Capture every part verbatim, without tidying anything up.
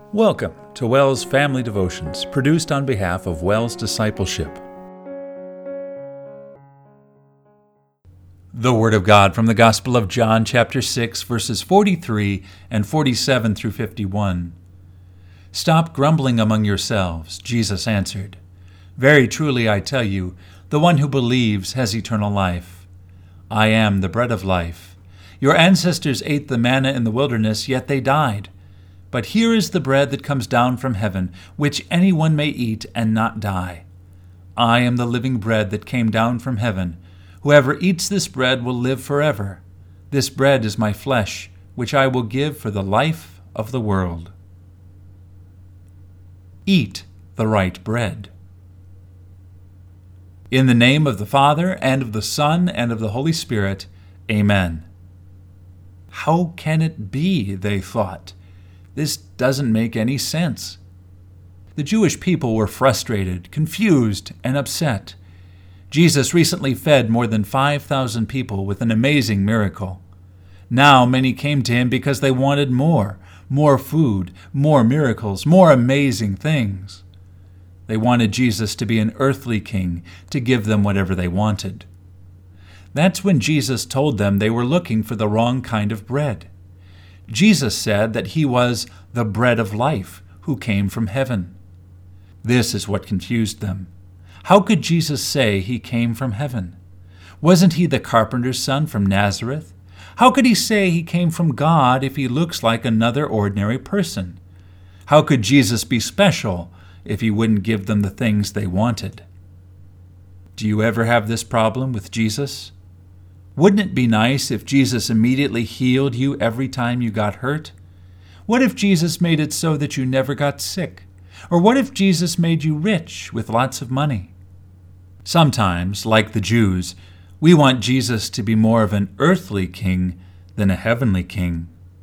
Welcome to WELS Family Devotions, produced on behalf of WELS Discipleship. The Word of God from the Gospel of John, chapter six, verses forty-three and forty-seven through fifty-one. Stop grumbling among yourselves, Jesus answered. Very truly I tell you, the one who believes has eternal life. I am the bread of life. Your ancestors ate the manna in the wilderness, yet they died. But here is the bread that comes down from heaven, which anyone may eat and not die. I am the living bread that came down from heaven. Whoever eats this bread will live forever. This bread is my flesh, which I will give for the life of the world. Eat the right bread. In the name of the Father, and of the Son, and of the Holy Spirit, Amen. How can it be, they thought? This doesn't make any sense. The Jewish people were frustrated, confused, and upset. Jesus recently fed more than five thousand people with an amazing miracle. Now many came to him because they wanted more, more food, more miracles, more amazing things. They wanted Jesus to be an earthly king, to give them whatever they wanted. That's when Jesus told them they were looking for the wrong kind of bread. Jesus said that he was the bread of life who came from heaven. This is what confused them. How could Jesus say he came from heaven? Wasn't he the carpenter's son from Nazareth? How could he say he came from God if he looks like another ordinary person? How could Jesus be special if he wouldn't give them the things they wanted? Do you ever have this problem with Jesus? Wouldn't it be nice if Jesus immediately healed you every time you got hurt? What if Jesus made it so that you never got sick? Or what if Jesus made you rich with lots of money? Sometimes, like the Jews, we want Jesus to be more of an earthly king than a heavenly king.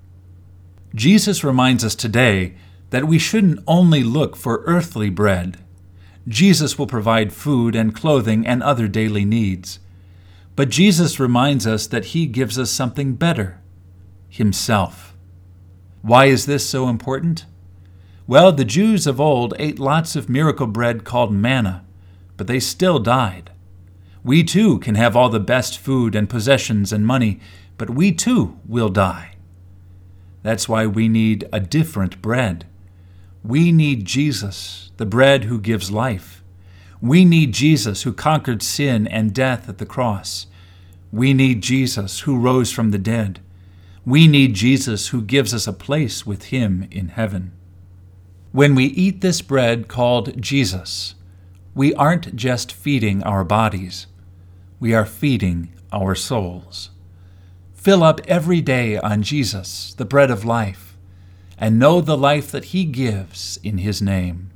Jesus reminds us today that we shouldn't only look for earthly bread. Jesus will provide food and clothing and other daily needs. But Jesus reminds us that he gives us something better, himself. Why is this so important? Well, the Jews of old ate lots of miracle bread called manna, but they still died. We too can have all the best food and possessions and money, but we too will die. That's why we need a different bread. We need Jesus, the bread who gives life. We need Jesus who conquered sin and death at the cross. We need Jesus who rose from the dead. We need Jesus who gives us a place with him in heaven. When we eat this bread called Jesus, we aren't just feeding our bodies. We are feeding our souls. Fill up every day on Jesus, the bread of life, and know the life that he gives in his name.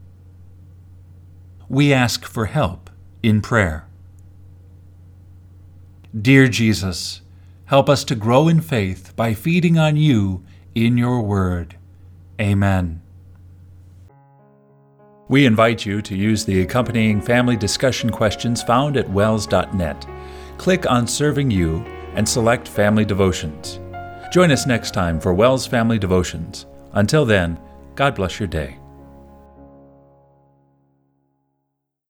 We ask for help in prayer. Dear Jesus, help us to grow in faith by feeding on you in your word. Amen. We invite you to use the accompanying family discussion questions found at wels dot net. Click on Serving You and select Family Devotions. Join us next time for WELS Family Devotions. Until then, God bless your day.